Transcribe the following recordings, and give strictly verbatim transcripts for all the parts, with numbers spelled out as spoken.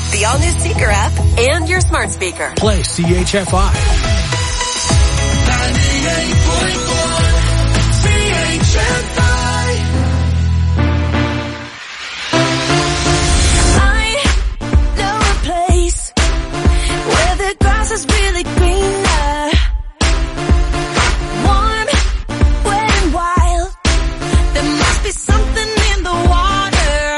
the all-new Seeker app, and your smart speaker. Play C H F I. ninety-eight point one C H F I. I know a place where the grass is really greener, warm, wet and wild. There must be something in the water.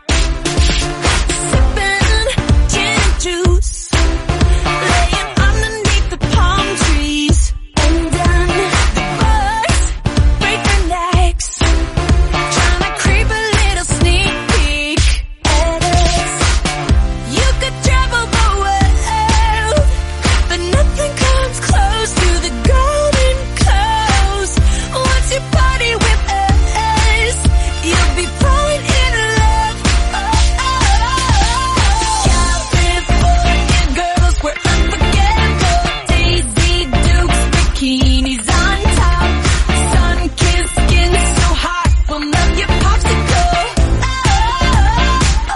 Sipping gin and juice, laying underneath the palm trees. And then the birds break their necks, trying to creep a little sneak peek at us. You could travel the world, but nothing comes close to the golden coast. Once you party with us, you'll be falling in love. Oh, oh, California girls, we're unforgettable. Daisy Dukes, bikinis on top, sun-kissed skin so hot, we'll melt your popsicle. Oh, oh,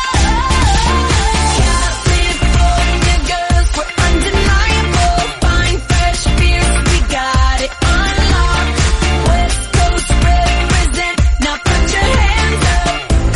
California girls, we're undeniable. Fine, fresh, fierce, we got it on lock. West Coast represent, now put your hands up.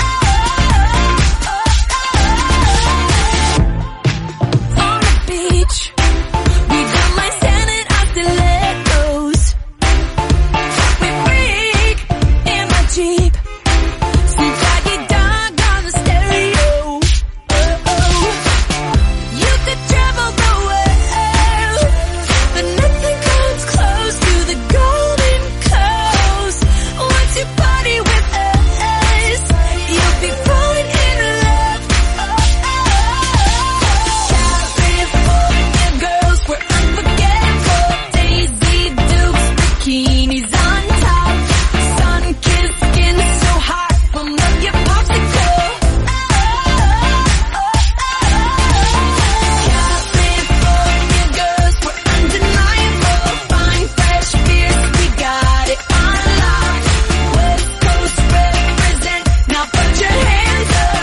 On the beach, we do my sand and our stilettos. We freak in my Jeep, some Jackie Dog on the stereo. Oh, oh. You could travel the world, but nothing comes close to the golden coast. Once you party with us, you'll be falling in love. Oh, oh, California girls, we're unforgettable. Daisy Dukes, bikinis on top, sun-kissed skin so hot, we'll melt your popsicle. Oh, California girls, we're undeniable. Fine, fresh, fierce, we got it on lock. West Coast represent, now put your hands up.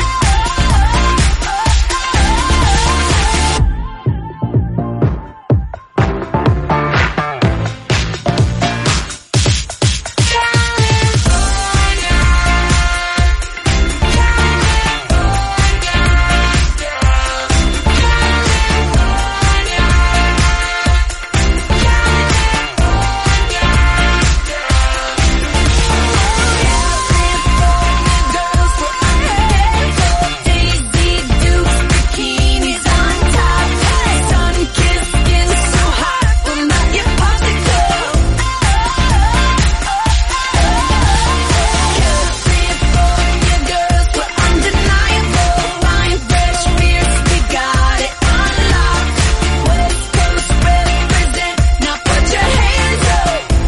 Girls, we're unforgettable. Daisy Dukes, bikinis on top, sun-kissed skin so hot, we'll melt your popsicle. California girls, we're undeniable. Fine, fresh, fierce, we got it on lock. West Coast represent, now put your hands up.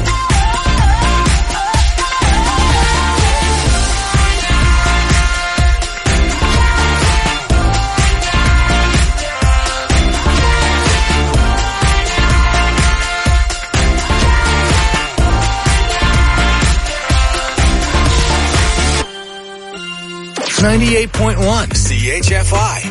ninety-eight point one C H F I.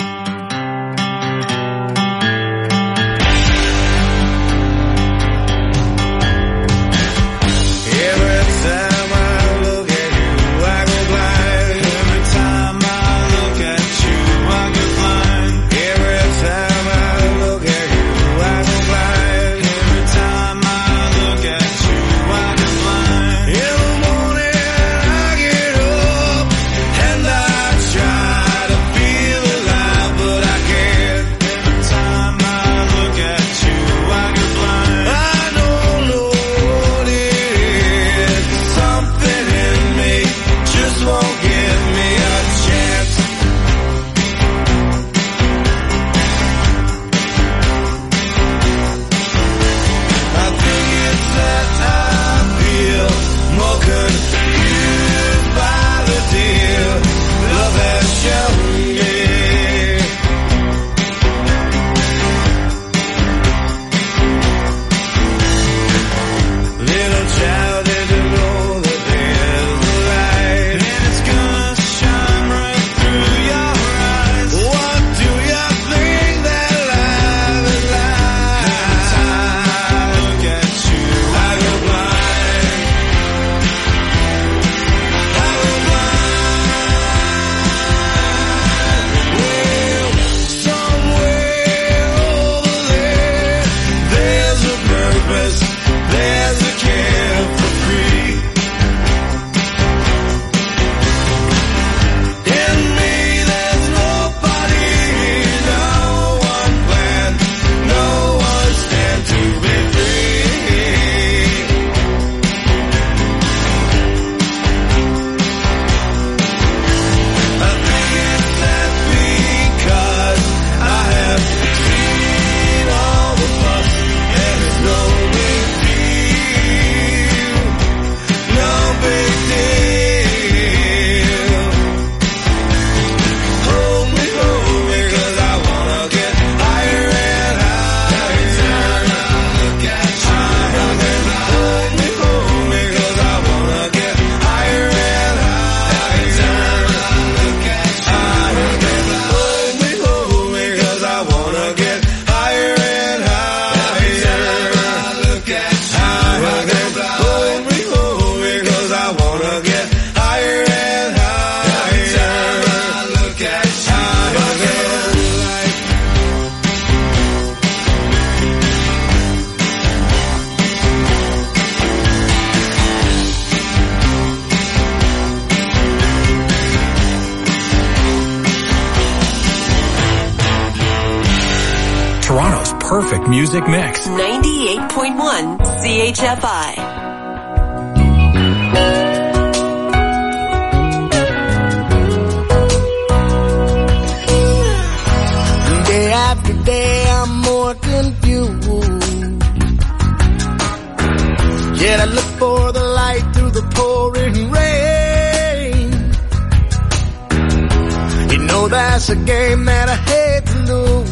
Every time I look at you, I go blind. Every time I look at you, I get blind. Every time I look at you, I go blind. Every time I look at you, I get blind. In the morning I get up and I try to feel Music Mix. ninety-eight point one C H F I. Day after day I'm more confused. Yet I look for the light through the pouring rain. You know that's a game that I hate to lose.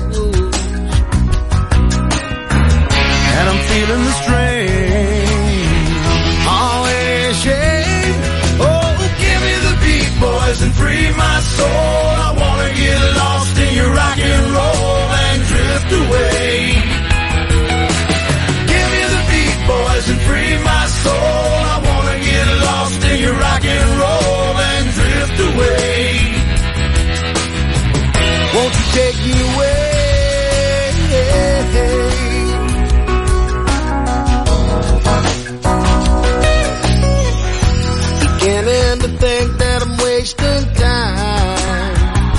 And I'm feeling the strain. Always shame. Oh, give me the beat, boys, and free my soul. I wanna get lost in your rock and roll and drift away. Give me the beat, boys, and free my soul. I wanna get lost in your rock and roll and drift away. Won't you take me away? Beginning to think that I'm wasting time.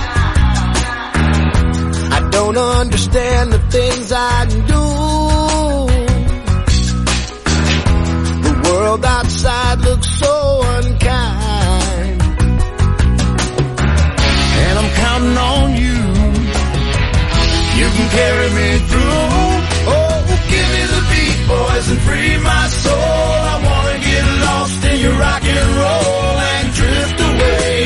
I don't understand the things I do. The world outside looks so unkind. And I'm counting on you. You can carry me through. Oh, give me the beat, boys, and free my soul. I wanna get lost in your rock and roll and drift away.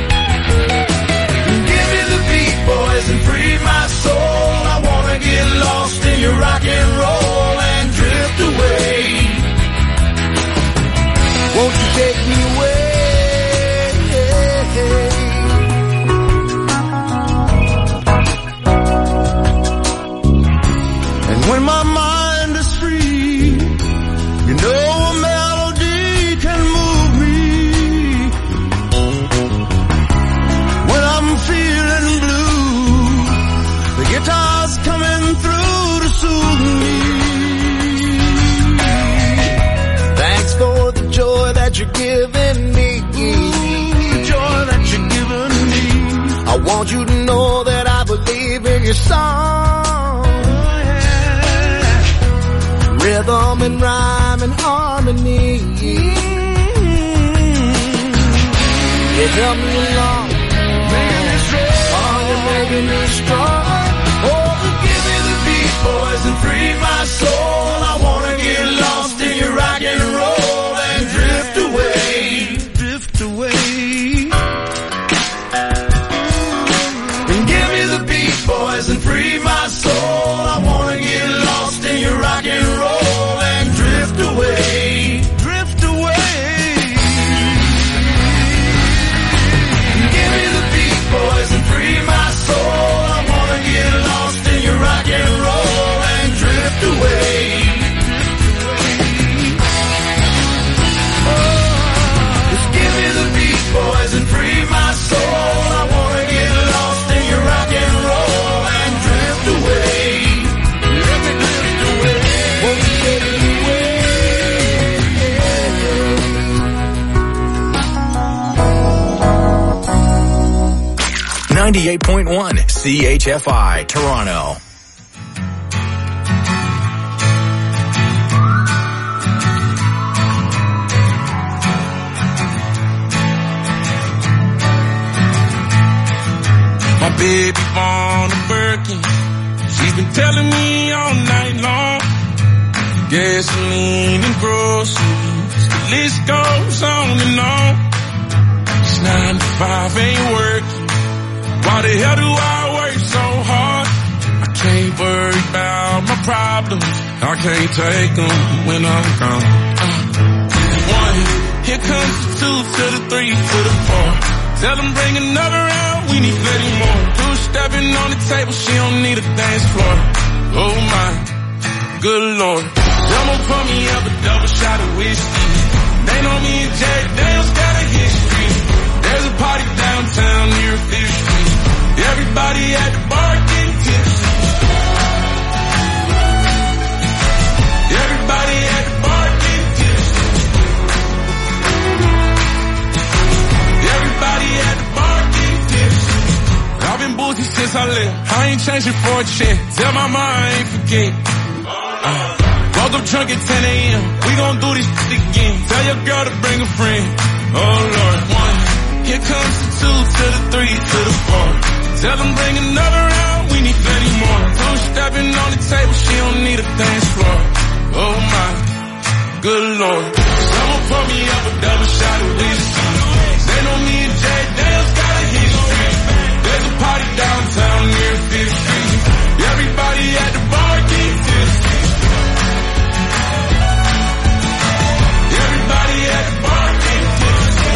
Give me the beat, boys, and free my soul. I wanna get lost in your rock and roll and drift away. Won't you take me away? And when my mind is free, you know a melody can move me. When I'm feeling blue, the guitar's coming through to soothe me. Thanks for the joy that you're giving me. The joy that you're giving me. I want you to know that I believe in your song. Rhythm and rhyme and harmony. It helped me along. Making me strong. Oh, you're making me strong. Oh, give me the beat, boys, and free my soul. I wanna get lost in your rock and roll and drift away. Drift away. And give me the beat, boys, and free my soul. I wanna get lost in your rock and roll and drift away. Drift away. Give me the beat, boys, and free my soul. I wanna get lost in your rock and roll and drift away. Just give me the beat, boys, and free my soul. I wanna get lost in your rock and roll and drift away. Let me drift away. Won't you take me away? ninety-eight point one C H F I, Toronto. My baby born a Birkin. She's been telling me all night long. Gasoline and groceries, the list goes on and on. It's nine to five, ain't working. Why the hell do I work so hard? I can't worry about my problems. I can't take them when I'm gone. Uh, one, here comes the two to the three to the four. Tell them bring another round, we need plenty more. Two stepping on the table, she don't need a dance floor. Oh my, good lord. Jumbo pour me up a double shot of whiskey. They know me and Jack Daniels got a history. There's a party downtown near Fifth Street. Everybody at the bar getting tipsy. Everybody at the bar getting tipsy. Everybody at the bar getting tipsy. I've been boozy since I left. I ain't changing for a check. Tell my mama I ain't forget. Woke up drunk at ten a.m. We gon' do this shit again. Tell your girl to bring a friend. Oh Lord, one. Here comes the two to the three to the four. Tell them bring another round. We need plenty more. Two stepping on the table. She don't need a dance floor. Oh my, good Lord. Someone pour me up a double shot of whiskey. They know me and Jay Dale's got a history. There's a party downtown near Fifth Street. Everybody at the bar get tipsy. Everybody at the bar get tipsy.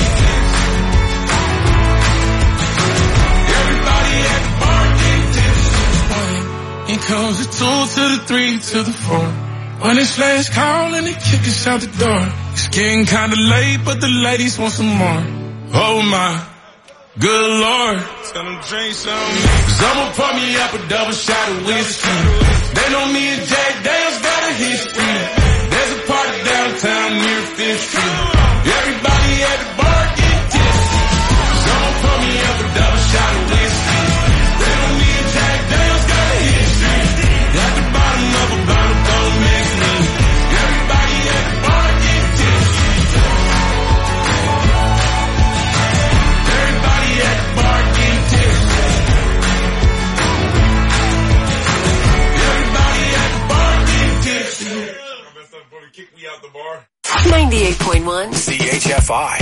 Everybody at the bar get tipsy. Here comes the two to the three to the four. When it's last call and they kick us out the door. It's getting kinda late, but the ladies want some more. Oh my, good Lord. Tell them drink some. Someone pour me up a double shot of whiskey. They know me and Jack Dale's got a history. There's a party downtown near Fifth Street. Everybody at the bar get tipsy. Someone pour me up a double shot of whiskey. They know me and Jack Dale's got a history. At the bottom of a bottle, don't mix me. Everybody at the bar get tipsy. Everybody at the bar get tipsy. Everybody at the bar get tipsy. Kick me out the bar. ninety-eight point one C H F I.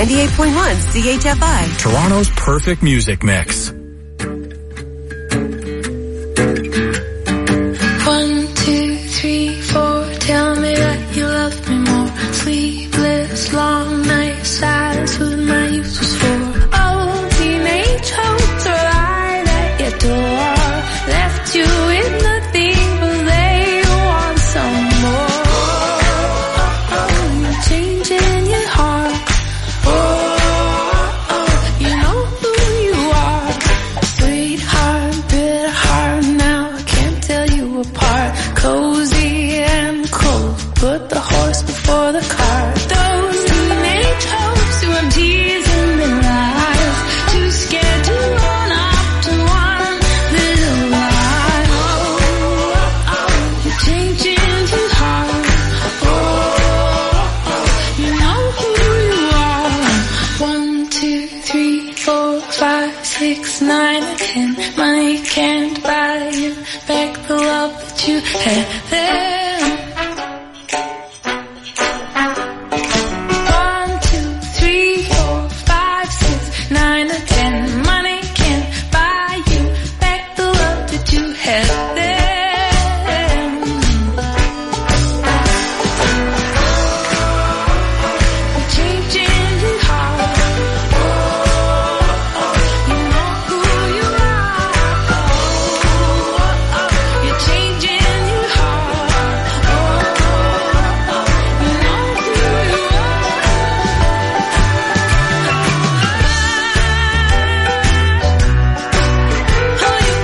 ninety-eight point one C H F I. Toronto's perfect music mix. One, two, three, four. Tell me that you love me more. Sleepless, long nights, silence with my youth was for. Oh, teenage hopes are lying at your door. Left you with nothing, but they want some more. Oh, oh, you're changing your heart. Oh, oh, you know who you are. Sweetheart, bitter heart, now I can't tell you apart. Cozy and cold, put the horse before the cart. Those teenage hopes who are teasing their lives, too scared to run up to one little lie. Oh, oh, oh, you're changing your heart. Oh, oh, you know who you are. One, two, three, four, five, six, nine, and ten. Money can't buy you back the love that you had then. One, two, three, four, five, six, nine, or ten. Money can't buy you back the love that you had then. You're changing your heart. Oh, oh, you know who you are. Oh, oh, oh, you're changing your heart. Oh, oh, you know who you are. Who you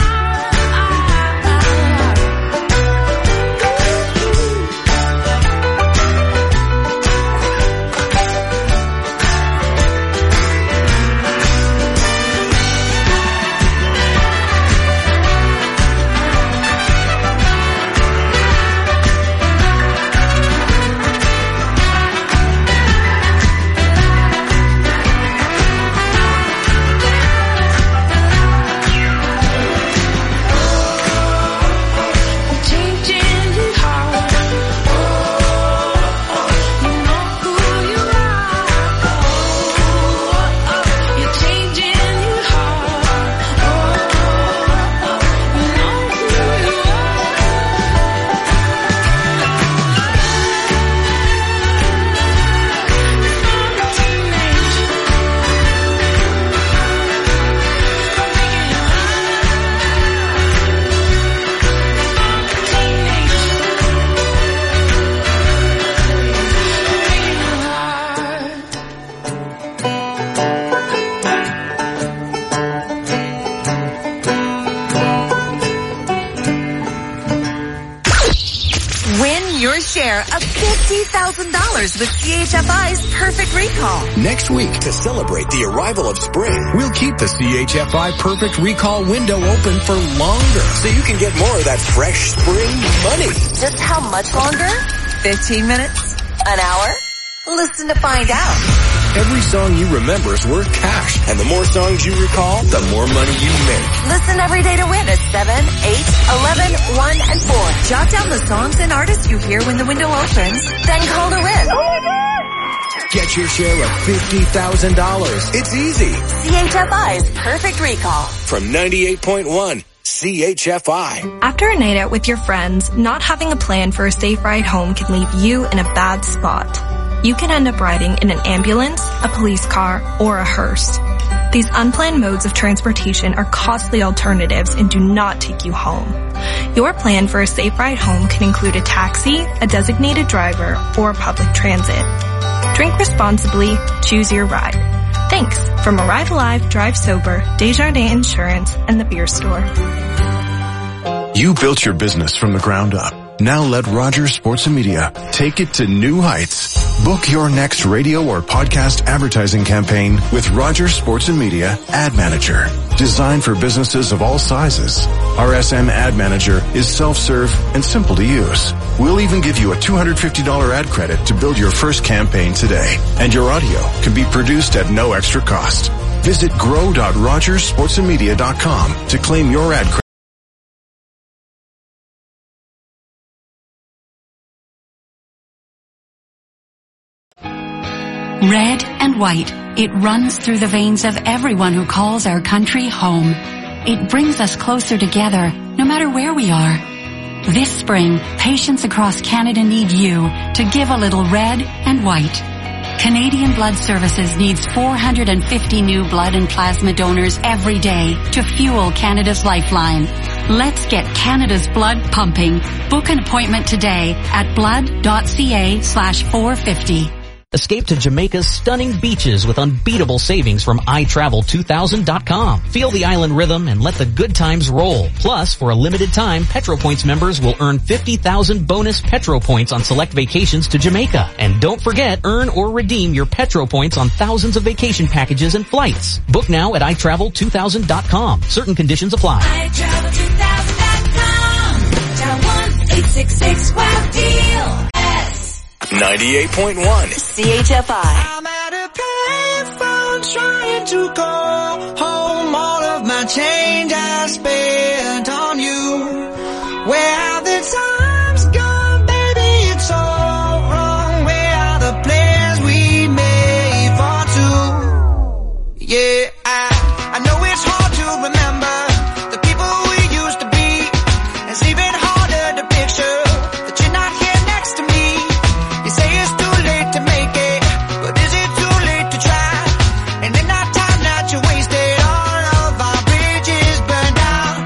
changing your heart. Oh, oh, you know who you are. Oh, oh, you're changing your heart. Oh, oh, you know who you Win your share of fifty thousand dollars with C H F I's Perfect Recall. Next week, to celebrate the arrival of spring, we'll keep the C H F I Perfect Recall window open for longer, so you can get more of that fresh spring money. Just how much longer? fifteen minutes? An hour? Listen to find out. Every song you remember is worth cash, and the more songs you recall, the more money you make. Listen every day to win at seven, eight, eleven, one, and four. Jot down the songs and artists you hear when the window opens, then call to win. Oh my God! Get your share of fifty thousand dollars. It's easy. C H F I's Perfect Recall. From ninety-eight point one C H F I. After a night out with your friends, not having a plan for a safe ride home can leave you in a bad spot. You can end up riding in an ambulance, a police car, or a hearse. These unplanned modes of transportation are costly alternatives and do not take you home. Your plan for a safe ride home can include a taxi, a designated driver, or public transit. Drink responsibly, choose your ride. Thanks from Arrive Alive, Drive Sober, Desjardins Insurance, and the Beer Store. You built your business from the ground up. Now let Rogers Sports and Media take it to new heights. Book your next radio or podcast advertising campaign with Rogers Sports and Media Ad Manager. Designed for businesses of all sizes, R S M Ad Manager is self-serve and simple to use. We'll even give you a two hundred fifty dollars ad credit to build your first campaign today. And your audio can be produced at no extra cost. Visit grow dot rogers sports and media dot com to claim your ad credit. Red and white, it runs through the veins of everyone who calls our country home. It brings us closer together, no matter where we are. This spring, patients across Canada need you to give a little red and white. Canadian Blood Services needs four hundred fifty new blood and plasma donors every day to fuel Canada's lifeline. Let's get Canada's blood pumping. Book an appointment today at blood.ca slash 450. Escape to Jamaica's stunning beaches with unbeatable savings from i travel two thousand dot com. Feel the island rhythm and let the good times roll. Plus, for a limited time, PetroPoints members will earn fifty thousand bonus Petro Points on select vacations to Jamaica. And don't forget, earn or redeem your Petro Points on thousands of vacation packages and flights. Book now at i travel two thousand dot com. Certain conditions apply. i travel two thousand dot com. Dial one eight six six wow deal. ninety-eight point one C H F I. I'm at a payphone trying to call home all of my change I spent on you. Where have the times gone, baby? It's all wrong. Where are the plans we made for two? Yeah, I, I know it's hard to remember the people we used to be. It's even harder to picture that you're not here next to me. You say it's too late to make it, but is it too late to try? And in that time that you wasted, all of our bridges burned down.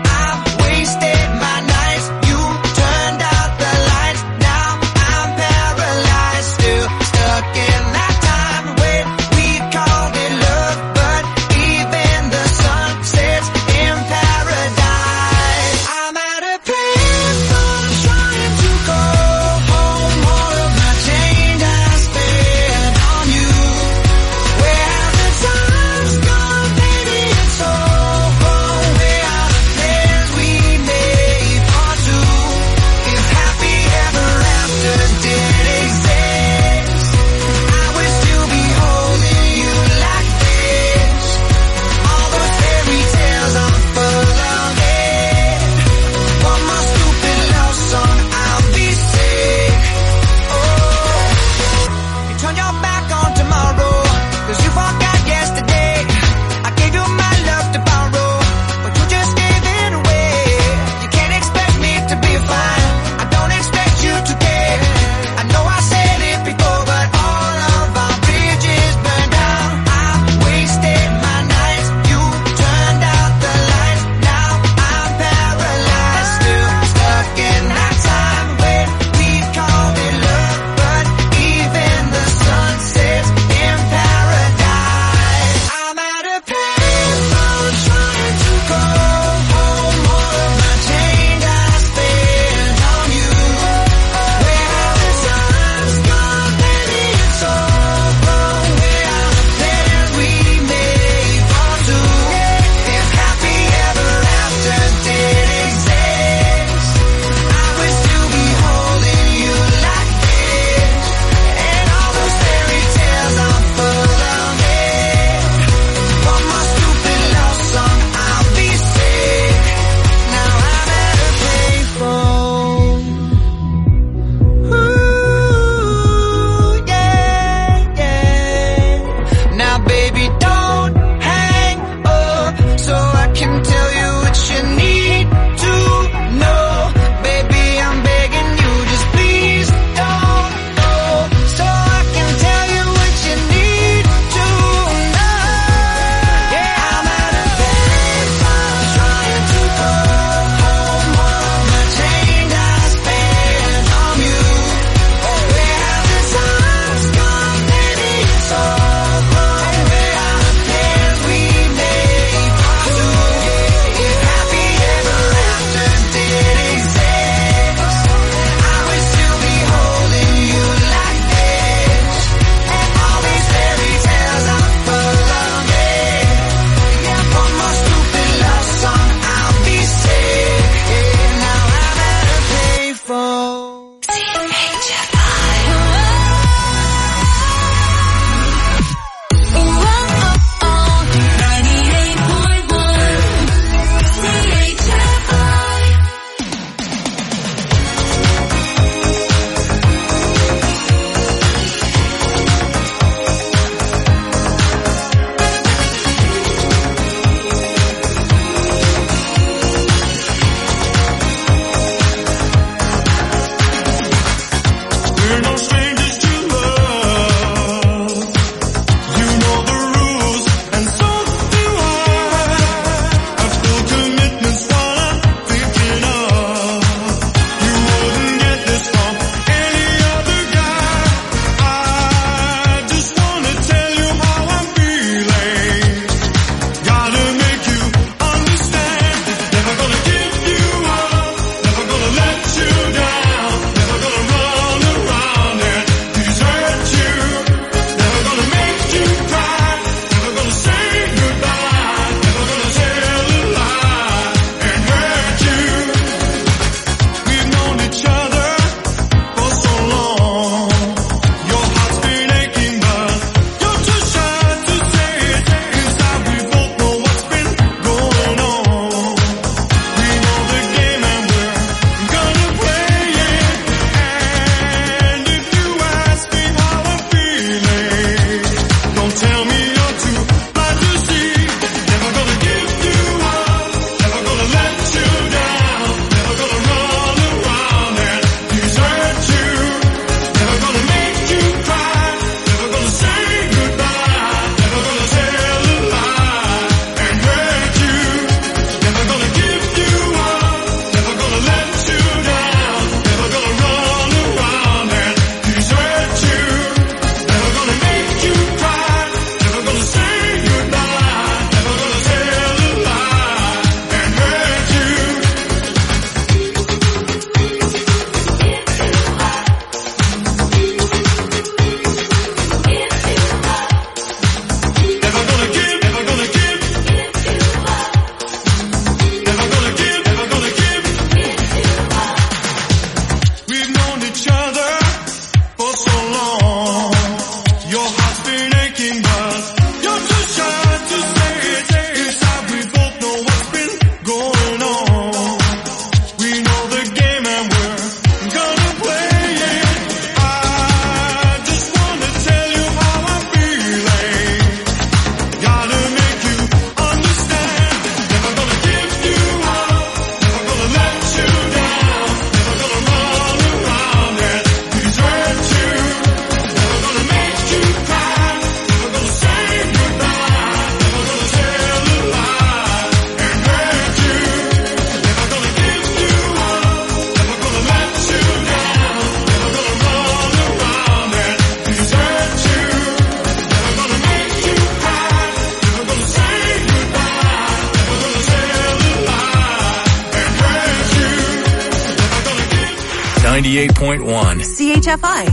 ninety-eight point one. C H F I.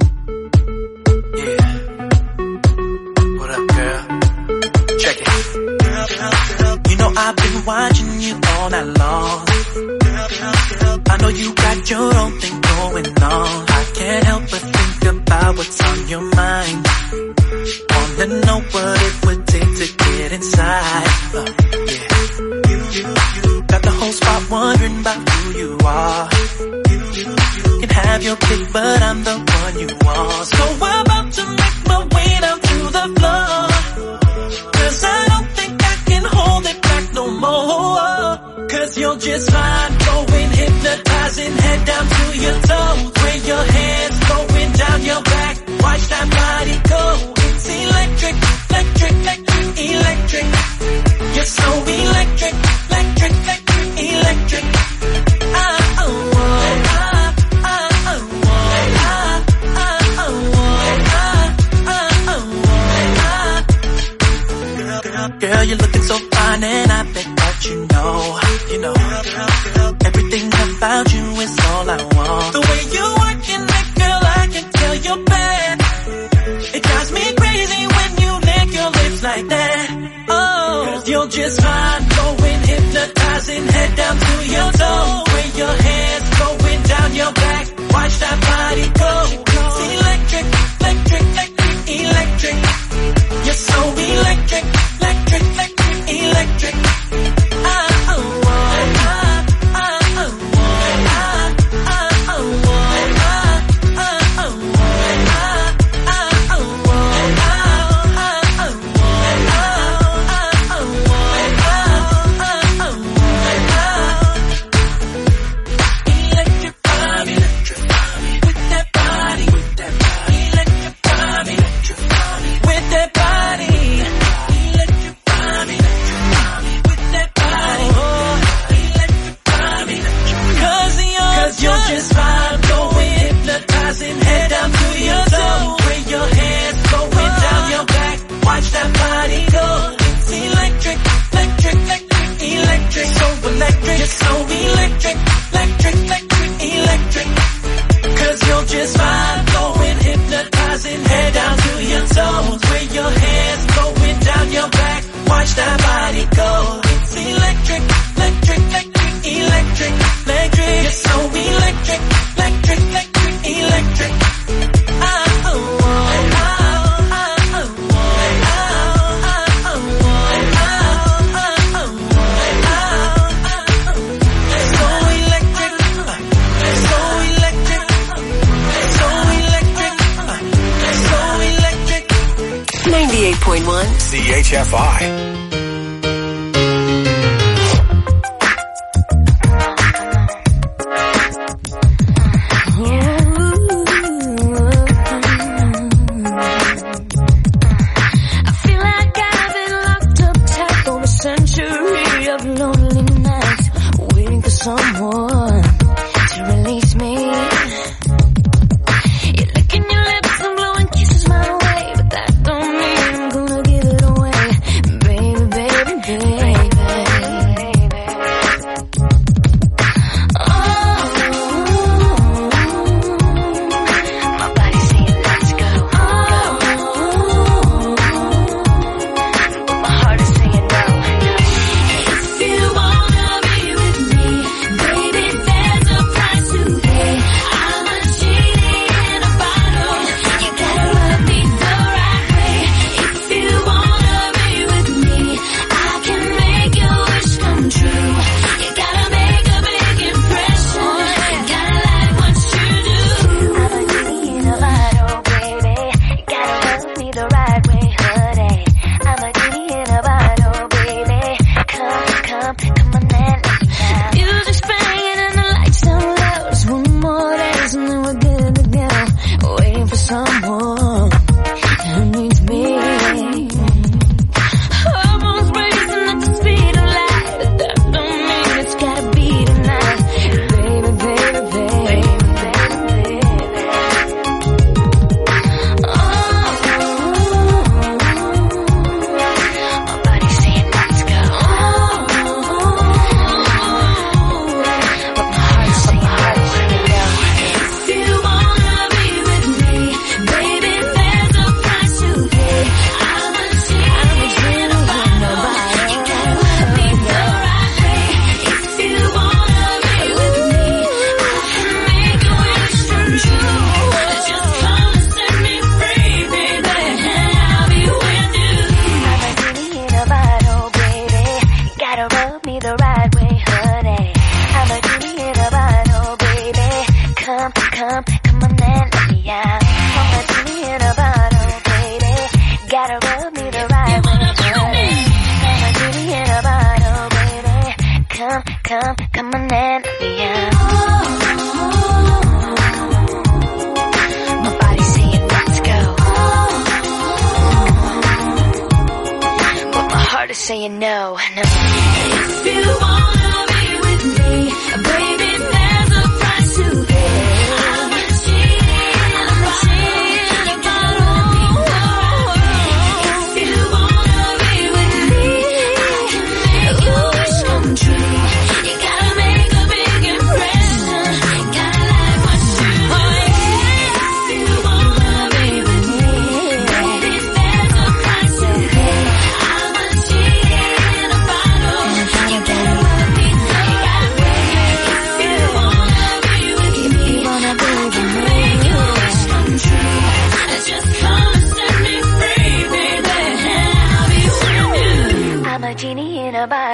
Yeah. What up, girl? Check it. You know I've been watching you all night long. I know you got your own thing going on. I can't help but think about what's on your mind. Wanna know what it would take to get inside. Uh, yeah. You, you, you got the whole spot wondering about who you are. You, you, you can have your pick, but I'm the one you want. So I'm about to make my way down to the floor. Cause I don't think I can hold it back no more. Cause you're just fine, going hypnotizing, head down to your toes. With your hands going down your back, watch that body go. It's electric, electric, electric, electric. You're so electric, electric, electric, electric. Ah, oh, oh, ah, ah, oh, oh, ah, ah, oh, oh, ah, ah, oh, oh, ah. Girl, you're looking so fine and I bet that you know, you know, everything about you is all I want. The way you working it, girl, I can tell you're bad. It drives me crazy when you lick your lips like that. Oh, cause you're just fine, going hypnotizing, head down to your toe. With your hands going down your back, watch that body go. It's electric, electric, electric, electric. You're so electric, electric, electric, electric. Ah, oh, oh, ah, ah, oh, oh, ah, ah, oh, oh, ah, ah, oh, oh, ah, ah, oh, oh, ah, ah, oh, electrify me, electrify me with that body, with that body, electrify me, electrify me with that body, electrify me, electrify me with that body, electrify me, cause you're, cause you're just fine, going hypnotizing, head down to your toe, with your hands going down your back, watch that body go. It's electric, electric, electric, electric, so electric, you're so electric, electric, electric, electric. Cause you're just fine, going hypnotizing, head down to your toes, with your hands going down your back, watch that body go. It's electric, electric, electric, electric, electric. You're so electric, electric, electric, electric. Ah, oh, oh, ah, ah, oh, oh, ah, ah, oh, oh, ah, ah, oh, oh, ah, ah, oh. So electric, so electric, so electric, so electric. ninety-eight point one. C H F I. I feel like I've been locked up tight for a century of lonely nights, waiting for someone to release me. You're licking your lips and blowing kisses my way, but that don't mean I'm gonna give it away.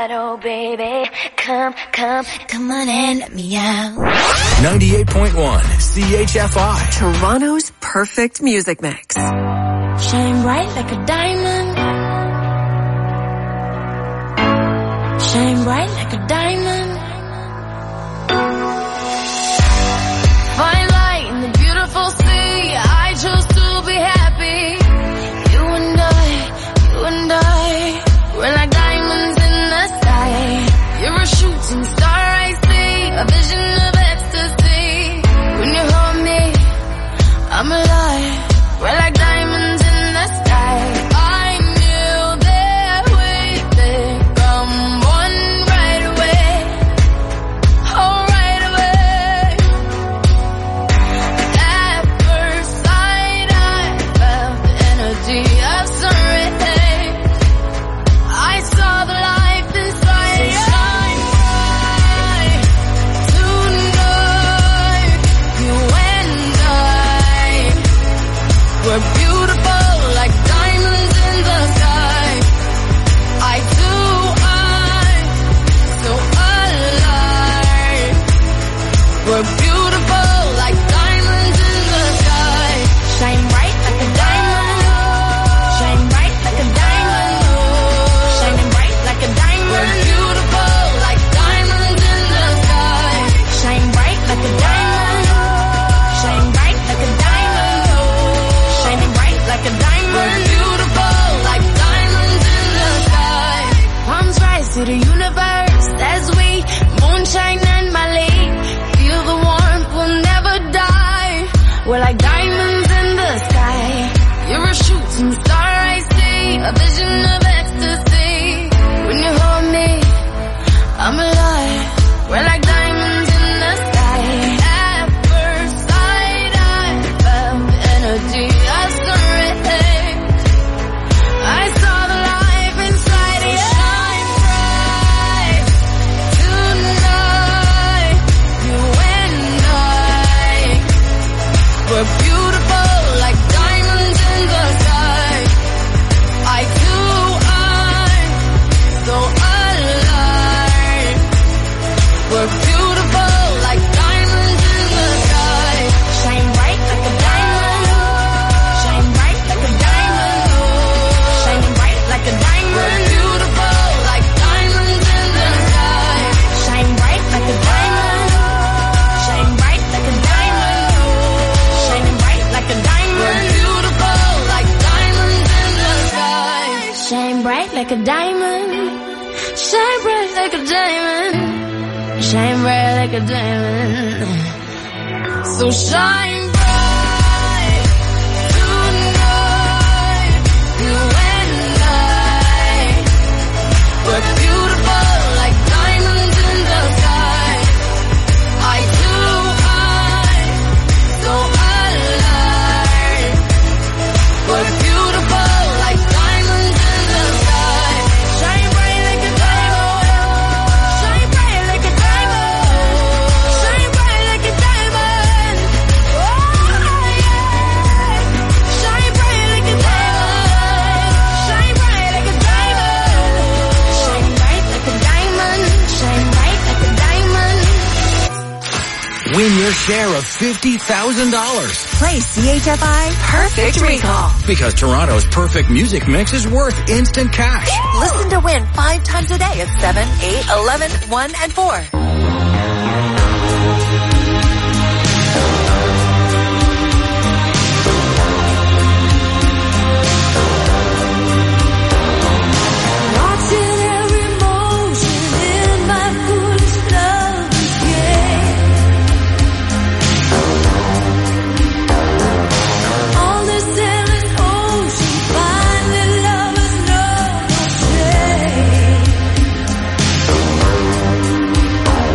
right, oh baby. Come, come, come on and let me out. ninety-eight point one C H F I. Toronto's perfect music mix. Shine bright like a diamond. Shine bright like a diamond. Fine light in the beautiful sea. I chose to be happy. You and I, you and I, we're like diamonds in the sky. You're a shooting star I see, a vision of ecstasy. When you hold me, I'm alive. We're like diamonds in the sky. I knew that we would come one right away. Oh, right away. At first sight, I felt the energy of sun rays. I saw the life inside you. Shine bright tonight. You and I, we're beautiful like diamonds in the sky. I too, I'm so alive. We're beautiful like diamonds in the sky. Shine bright like a diamond. Shine bright like a diamond. Shining bright like a diamond. We're beautiful like diamonds in the sky. Shine bright like a diamond. Shine bright like a diamond. Shining bright like a diamond. We're beautiful like diamonds in the sky. Palms rise to the universe as we moonshine and Mali. Feel the warmth, we'll never die. We're like diamonds in the sky. You're a shooting star I see, a vision of ecstasy. When you hold me, I'm alive. We're like diamonds in the sky. At first sight, I felt the energy of sun rays. I saw the life inside you. Shine bright tonight. You and I, we're beautiful like diamonds in the sky. I too, I'm so alive. We're beautiful like diamonds in the sky. Shine bright like a diamond. Shine bright like a diamond. Shining bright like a diamond. We're beautiful like diamonds in the sky. Shine bright like a diamond. Shine bright like a diamond. Shining bright like a diamond. We're beautiful like diamonds in the sky. Shine bright like a diamond. Shine bright like a diamond. Shine bright like a diamond. So shine bright tonight. You and I, we're beautiful like diamonds in the sky. I too, I'm so alive. We're beautiful like diamonds in the sky. Shine bright like a diamond. Shine bright like a diamond. Shine bright like a diamond. Oh yeah. Shine bright like a diamond. Shine bright like a diamond. Shine bright like a diamond. Shine bright like a diamond. Win your share of fifty thousand dollars. Play C H F I Perfect Recall. Because Toronto's perfect music mix is worth instant cash. Listen to win five times a day at seven, eight, eleven, one, and four. Watching every motion in my foolish love game. On this endless ocean, finding lovers no shame.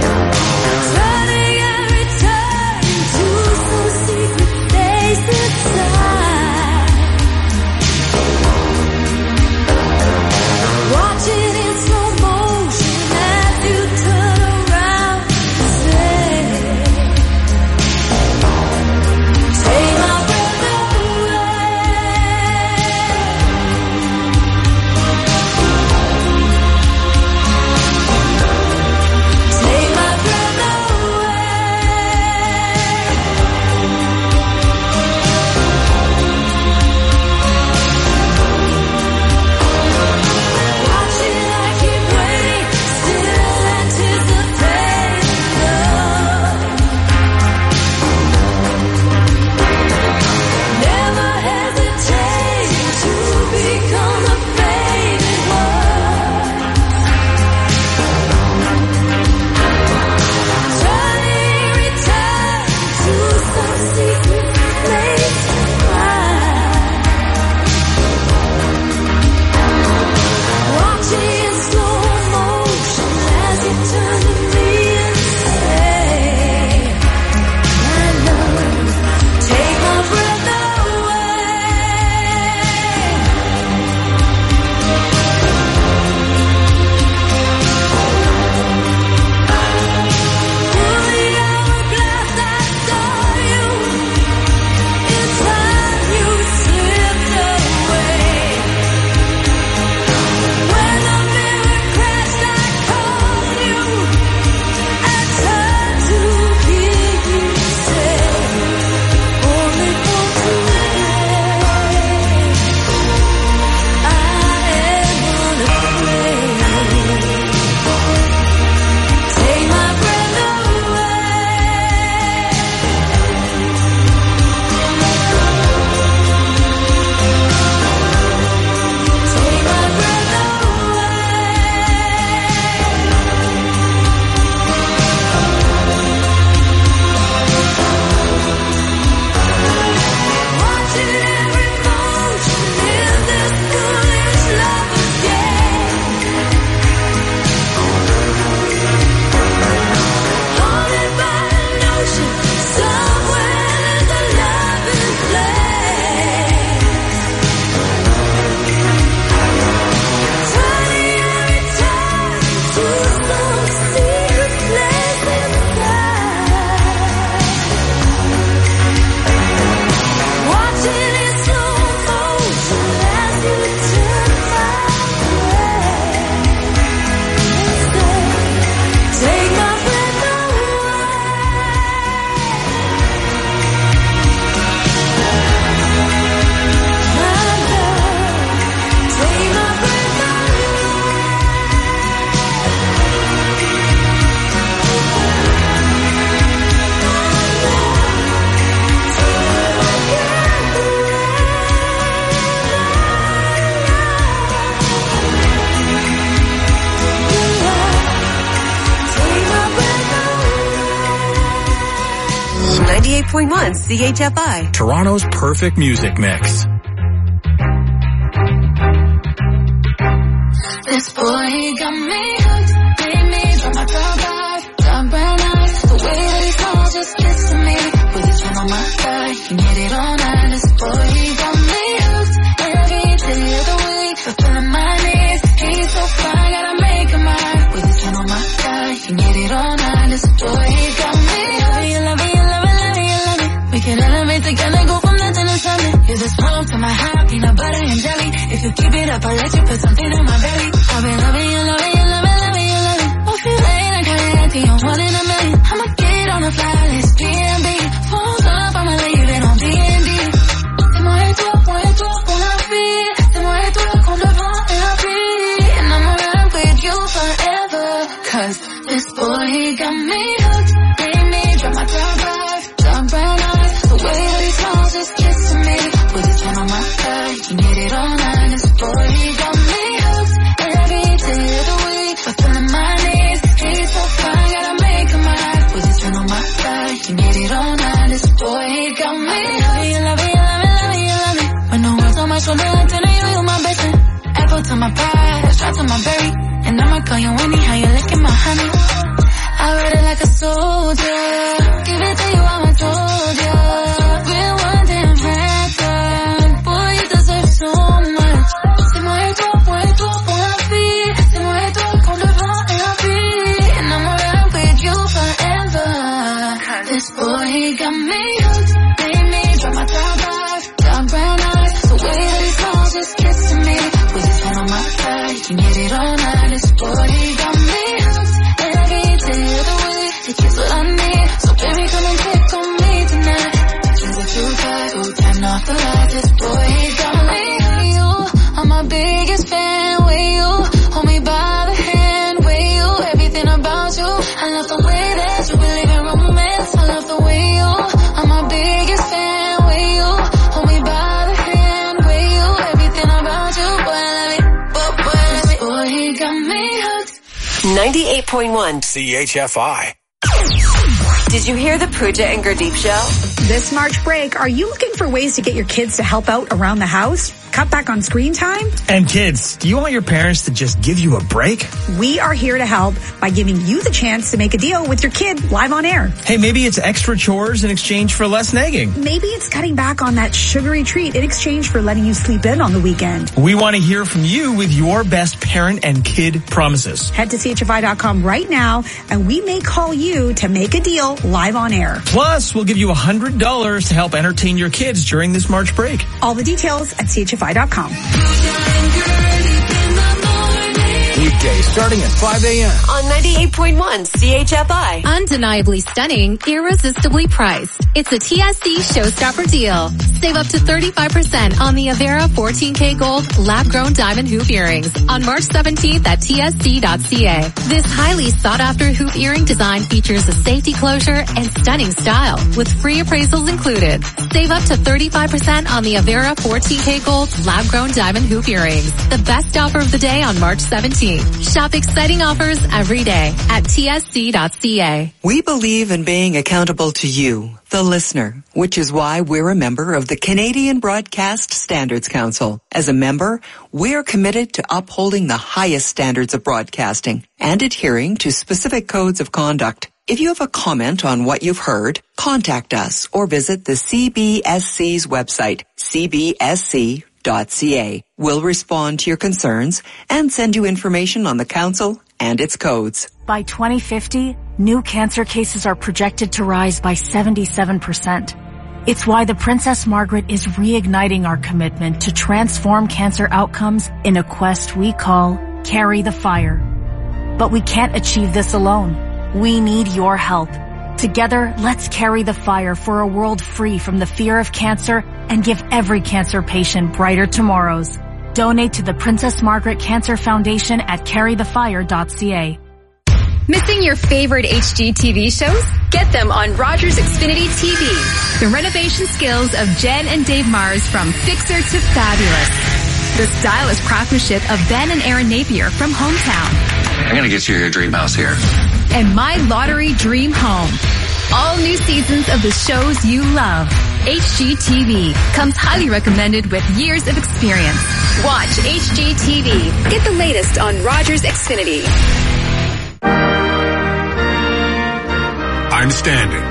ninety-eight point one C H F I. Toronto's perfect music mix. This boy got me hooked, made me drop my top off, dark brown eyes, the way that he smells just kissing me, with his hand on my thigh, can get it all night. This boy got me hooked, every day of the week, fulfilling my needs, he's so fly, gotta make him mine, with his hand on my thigh, can get it all night. This boy got me hooked, you love me, you love me, love me, you love me, we can elevate together, go from nothing to something, you're the smoke to my high, peanut butter and jelly, if you keep it up, I'll let you put something in my belly. I've been loving you, loving you, loving, loving you, loving. I feel like I can't be on one in a million. I'ma get on the fly list, D and B. Phones up, I'ma leave it on D and D. Dis-moi et toi, moi et toi, on la vie. Dis-moi et toi, qu'on devant et la vie. And I'ma run with you forever. Cause this boy, he got me hooked. Made me drop my top off, dark brown eyes. The way that he smells is kissing me. With his hand on my thigh, can get it all night. This boy, he got me hooked. Fulfilling my needs, he's so fine, gotta make him mine. With his hand on my thigh, can get it all night. This boy, he got me. Love you, love you, love me, love you, love me. When the world's on my shoulder, I tell you, you my best friend. Apple to my pie, a shot to my berry. And I'ma call you anyhow, you licking my honey. I ride it like a soldier, give it to you, I won't told ya. Real one damn record, boy, you deserve so much. C'est moi et toi, moi et toi, pour la vie. C'est moi et toi, qu'on devant et la vie. And I'ma run with you forever. This boy, he got me hooked, made me drop my top off, dark brown eyes, the way that he smells just kissing me, with his hand on my thigh, can get it all night. This boy, he got me hooked, every day of the week, he gets what I need, so baby come and pick on me tonight. Things that you got, ooh, turn off the lights. This boy, he got me hooked, I'm my biggest fan, with you, hold me by the hand, with you, everything about you, I love the way that you believe in romance, I love the way you, I'm my biggest fan, with you, hold me by the hand, with you, everything about you, boy, I love it, boy, boy, I love it, boy, he got me hooked. ninety-eight point one C H F I. Did you hear the Pooja and Gurdeep show? This March break, are you looking for ways to get your kids to help out around the house? Cut back on screen time? And kids, do you want your parents to just give you a break? We are here to help by giving you the chance to make a deal with your kid live on air. Hey, maybe it's extra chores in exchange for less nagging. Maybe it's cutting back on that sugary treat in exchange for letting you sleep in on the weekend. We want to hear from you with your best parent and kid promises. Head to C H F I dot com right now, and we may call you to make a deal live on air. Plus, we'll give you one hundred dollars to help entertain your kids during this March break. All the details at C H F I dot com. Weekdays starting at five a.m. on ninety-eight point one C H F I. Undeniably stunning, irresistibly priced. It's a T S C Showstopper deal. Save up to thirty-five percent on the Avera fourteen K Gold lab-grown diamond hoop earrings on March seventeenth at T S C dot C A. This highly sought-after hoop earring design features a safety closure and stunning style with free appraisals included. Save up to thirty-five percent on the Avera fourteen K Gold lab-grown diamond hoop earrings. The best offer of the day on March seventeenth. Shop exciting offers every day at T S C dot C A. We believe in being accountable to you, the listener, which is why we're a member of the Canadian Broadcast Standards Council. As a member, we're committed to upholding the highest standards of broadcasting and adhering to specific codes of conduct. If you have a comment on what you've heard, contact us or visit the C B S C's website, C B S C dot C A. We'll respond to your concerns and send you information on the council and its codes. By twenty fifty, new cancer cases are projected to rise by seventy-seven percent. It's why the Princess Margaret is reigniting our commitment to transform cancer outcomes in a quest we call Carry the Fire. But we can't achieve this alone. We need your help. Together, let's carry the fire for a world free from the fear of cancer and give every cancer patient brighter tomorrows. Donate to the Princess Margaret Cancer Foundation at carry the fire dot C A. Missing your favorite H G T V shows? Get them on Rogers Xfinity T V. The renovation skills of Jen and Dave Mars from Fixer to Fabulous. The stylish craftsmanship of Ben and Aaron Napier from Hometown. I'm going to get you your dream house here. And My Lottery Dream Home. all new seasons of the shows you love. H G T V comes highly recommended with years of experience. Watch H G T V. Get the latest on Rogers Xfinity. I'm standing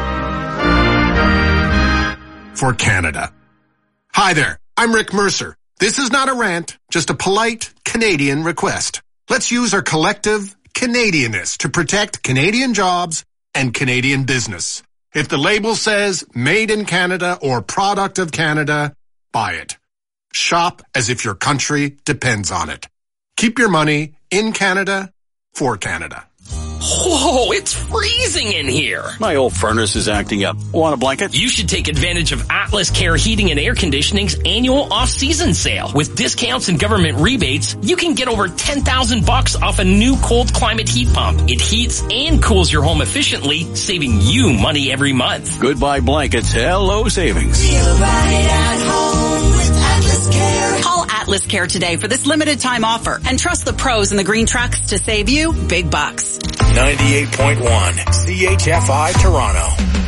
for Canada. Hi there, I'm Rick Mercer. This is not a rant, just a polite Canadian request. Let's use our collective Canadianness to protect Canadian jobs and Canadian business. If the label says made in Canada or product of Canada, buy it. Shop as if your country depends on it. Keep your money in Canada for Canada. Whoa, it's freezing in here. My old furnace is acting up. Want a blanket? You should take advantage of Atlas Care Heating and Air Conditioning's annual off-season sale. With discounts and government rebates, you can get over ten thousand bucks off a new cold climate heat pump. It heats and cools your home efficiently, saving you money every month. Goodbye blankets. Hello savings. Feel right at home with Atlas Care. Call Atlas Care today for this limited time offer and trust the pros in the green trucks to save you big bucks. ninety-eight point one C H F I Toronto.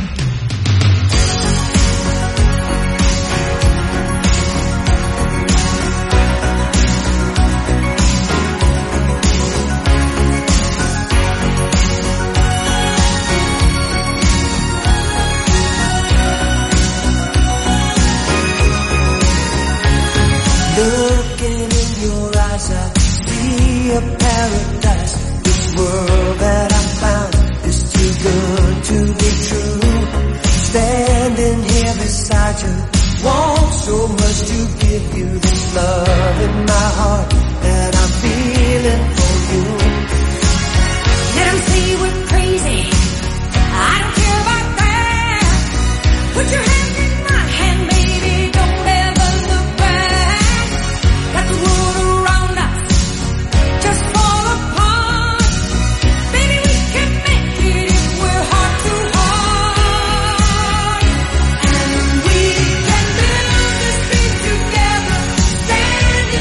Looking in your eyes, I see a paradise. This world that I found is too good to be true. Standing here beside you, want so much to give you this love in my heart that I'm feeling for you. Let them say we're crazy, I don't care about that. Put your hand in my hand, baby, don't ever look back. Let the world around us just fall apart. Baby, we can make it if we're heart to heart. And we can build this dream together, standing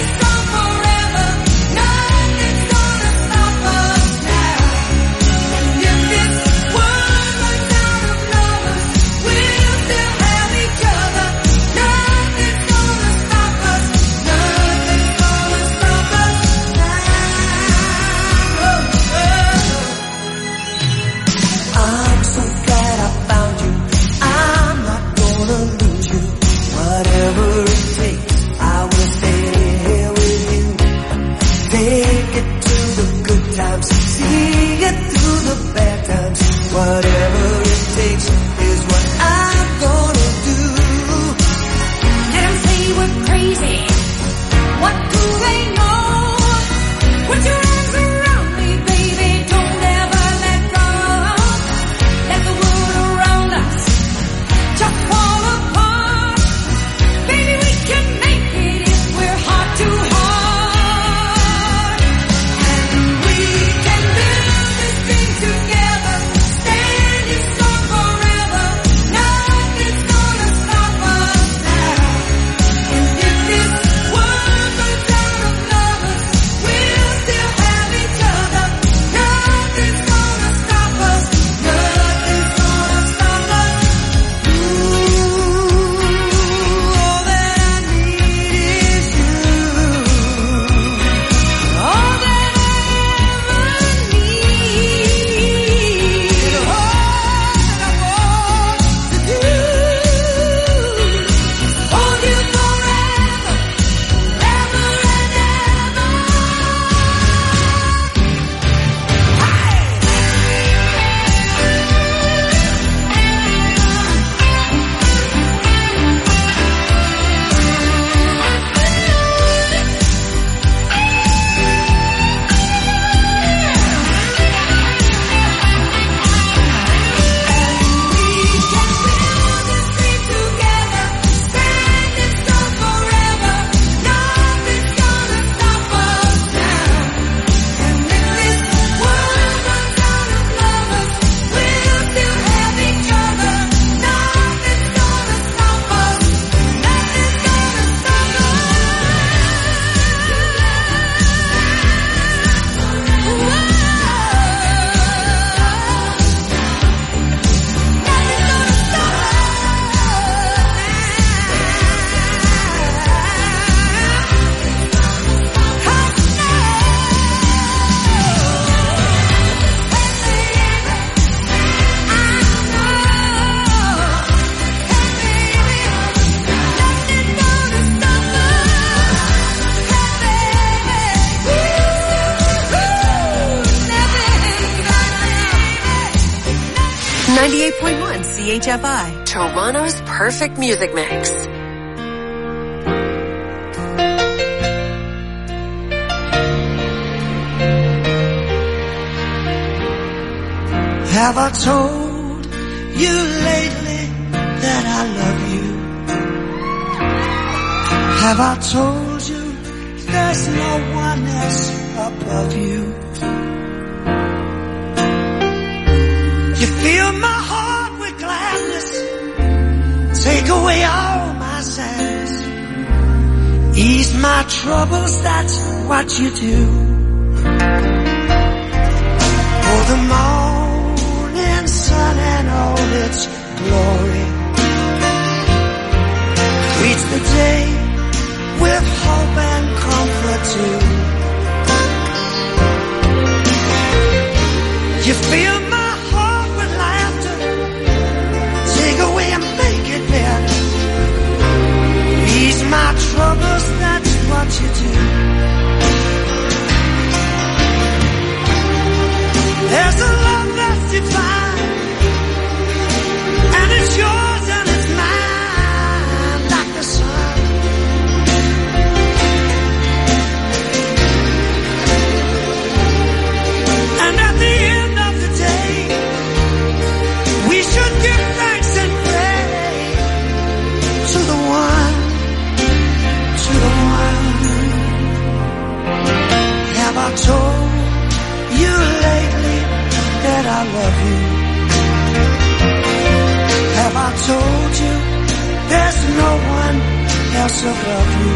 H F I, Toronto's perfect music mix. Have I told you lately that I love you? Have I told you there's no one else above you? You fill my heart with gladness, take away all my sadness, ease my troubles, that's what you do. For the morning sun and all its glory greets the day with hope and comfort too. You fill my heart with laughter, take away and make it better, ease my troubles, that's what you do. There's a love that's divine, and it's yours and it's mine, like the sun. And at the end of the day, we should give thanks and pray to the one, to the one. Have I told you lately that I love you? Have I told you there's no one else above you?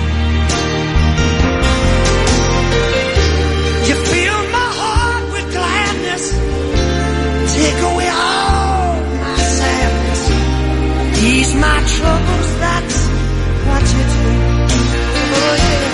You fill my heart with gladness, take away all my sadness, ease my troubles, that's what you do. Oh yeah.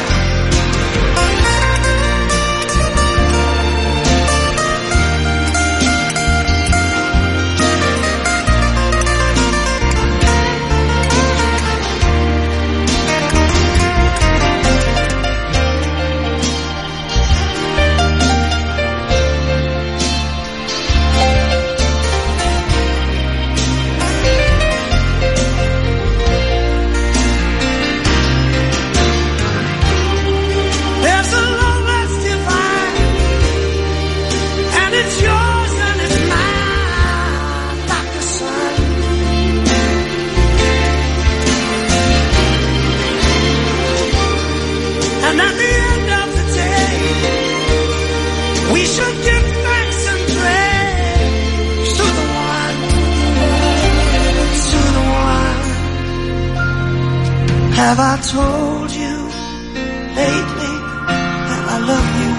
Have I told you lately that I love you?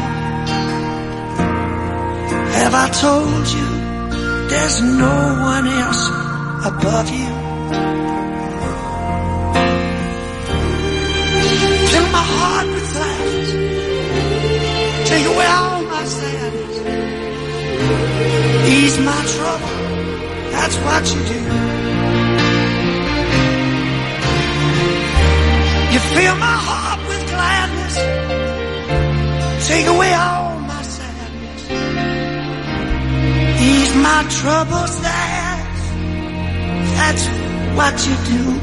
Have I told you there's no one else above you? Fill my heart with gladness, take away all my sadness, ease my trouble, that's what you do. You fill my heart with gladness, take away all my sadness, ease my troubles, that's, that's what you do.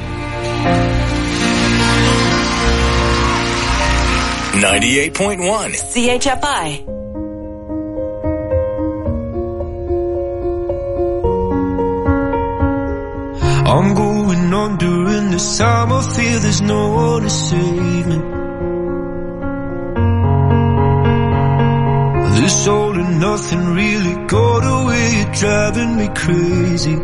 ninety-eight point one C H F I. I'm going on during this time, I feel there's no one to save me. This all and nothing really got away, you're driving me crazy.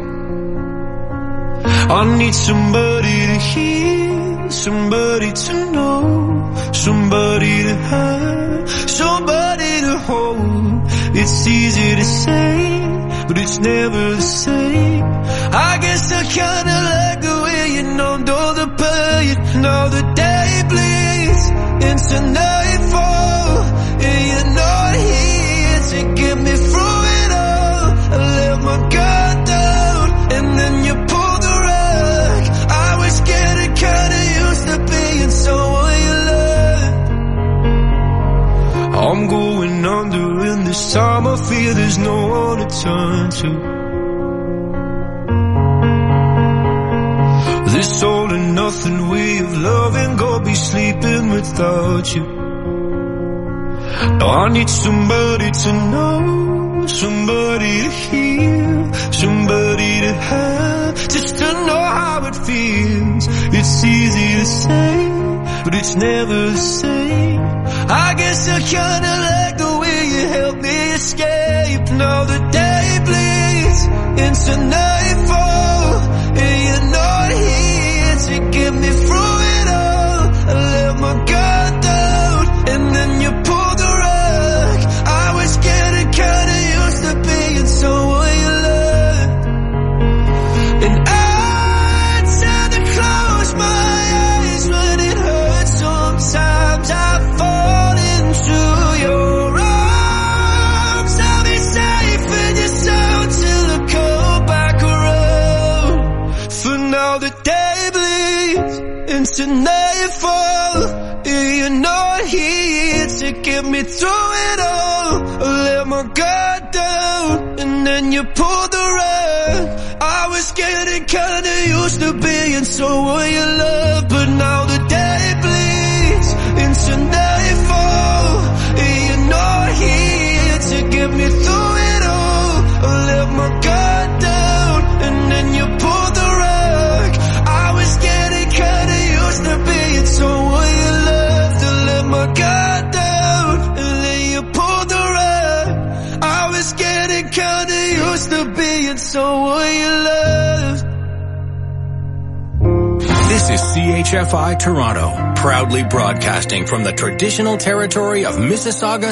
I need somebody to hear, somebody to know, somebody to have, somebody to hold. It's easy to say, but it's never the same. I guess I kinda like the way you numbed all the pain. Now the day bleeds into nightfall, and you're not here to get me through it all. I let my guard down, and then you pulled the rug. I was getting kinda used to being someone you loved. I'm going under, and this time I feel there's no one to turn to. This all and nothing way of loving, go be sleeping without you. Now I need somebody to know, somebody to hear, somebody to have, just to know how it feels. It's easy to say, but it's never the same. I guess I kinda like the way you help me escape. Now the day bleeds into nightfall, and you're not here to get me through it all. I let my guard down, and then you pulled the rug. I was getting kinda used to being someone you loved, and I tend to close my eyes when it hurts. Sometimes I fall into your arms. I'll be safe in your soul till I come back around. For now the day bleeds into nightfall, and you're not here to get me through it all. I let my guard down, and then you pulled the rug. I was getting kinda used to being someone you love, but now the day bleeds into nightfall, and you're not here to get me through it all. I let my guard down, and then you pulled the rug. I was getting kinda used to being someone you loved. I let my guard down, and then you pulled the rug. I was getting kinda used to being someone you loved. This is C H F I Toronto, proudly broadcasting from the traditional territory of Mississauga,